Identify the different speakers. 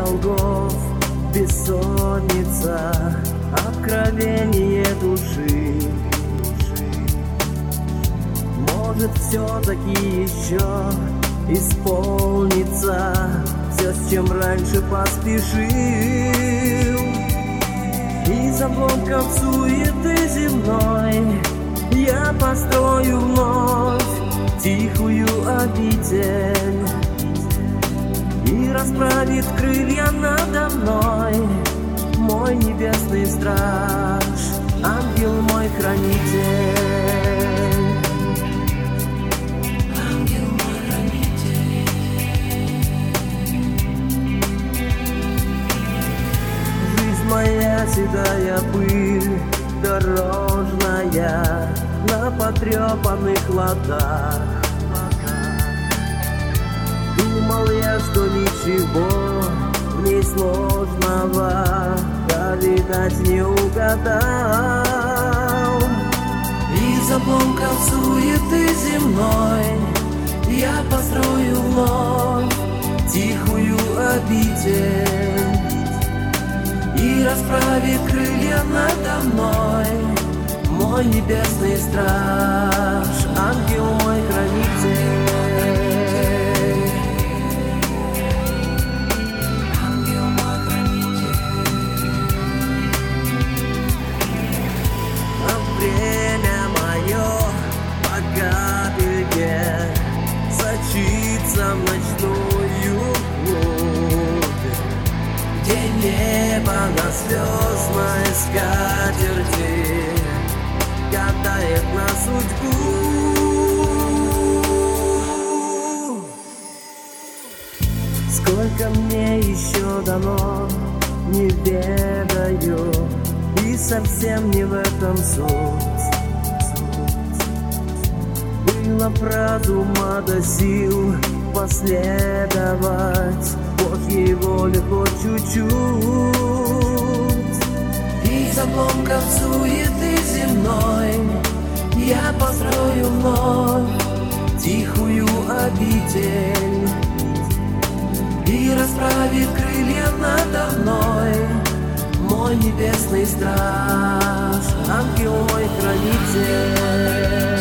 Speaker 1: долгов, бессонница, откровение души. Может, все-таки еще исполнится все, с чем раньше поспешил. Из обломков суеты земной я построю вновь тихую обитель, и расправит крылья надо мной мой небесный страж, ангел мой хранитель. Ангел мой хранитель. Жизнь моя седая пыль дорожная на потрепанных ладах. Думал я, что ничего в ней сложного, а видать не угадал. Из обломков суеты земной я построю вновь тихую обитель, и расправит крылья надо мной мой небесный страж, ангел мой хранитель. Сочится в ночную глубь, где небо на звездной скатерти гадает на судьбу. Сколько мне еще дано, не ведаю, и совсем не в этом суть. Было разума до сил последовать Божьей воле хоть чуть-чуть. Из обломков суеты земной я построю вновь тихую обитель, и расправит крылья надо мной мой небесный страж, ангел мой хранитель.